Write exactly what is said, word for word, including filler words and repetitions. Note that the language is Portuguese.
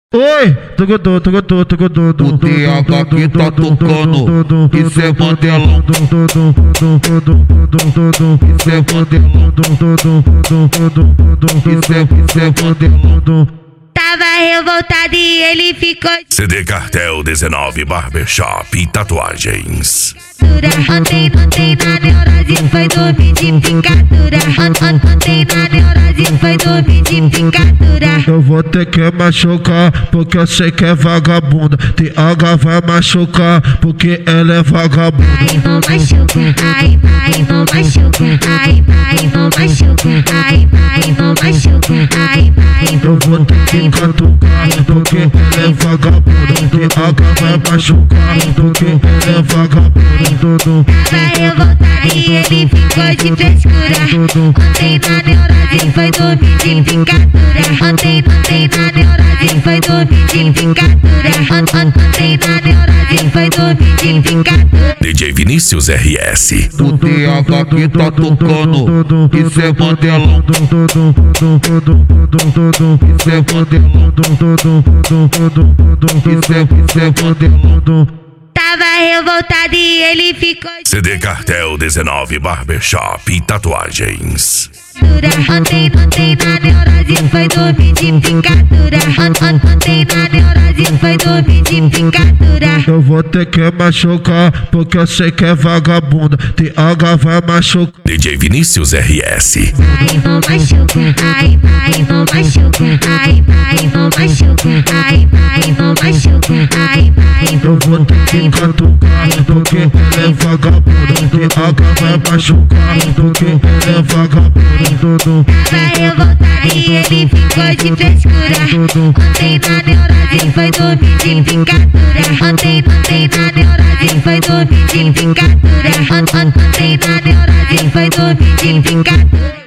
Oi, tugodô, tugodô, tugodô, o T H que tá tocando, isso é modelão, isso é modelão, isso é, isso é modelão. Tava revoltado e ele ficou. C D Cartel dezenove Barbershop e Tatuagens. Ontem, ontem na neurose foi dormir de picadura. Ontem na neurose foi dormir de picadura. Eu vou ter que machucar, porque eu sei que é vagabunda. T H vai machucar, porque ela é vagabunda. Ai, não machuca, ai, ai, não machuca, ai, ai, não machuca, ai, ai, não machuca, ai, ai, eu vou ter que catucar, porque ela é vagabunda. T H vai machucar, porque ela é vagabunda. Tava revoltado e ele ficou de frescura. Ontem na neurose foi dormir de picadura. Ontem, ontem na neurose foi dormir de picadura. Ontem na neurose foi dormir de picadura. D J Vinícius R S. O T H que tá tocando, isso é modelão, isso é modelão, isso é, isso é modelão. Tava revoltado e ele ficou. C D Cartel dezenove Barbershop e Tatuagens. Ontem, ontem na neurose foi dormir de picadura. Ontem na neurose foi dormir de picadura. Eu vou ter que machucar, porque eu sei que é vagabunda. T H vai machucar. D J Vinícius R S. Ai, não machuca, ai, ai, não machuca, ai, ai, não machuca, ai, ai, não machuca, ai, ai, eu vou ter que catucar, porque ela é vagabunda. T H vai machucar, porque ela é vagabunda. Tava revoltado e ele ficou de frescura. Ontem na neurose foi dormir de picadura. Ontem, ontem na neurose foi dormir de picadura. Ontem na neurose foi dormir de picadura.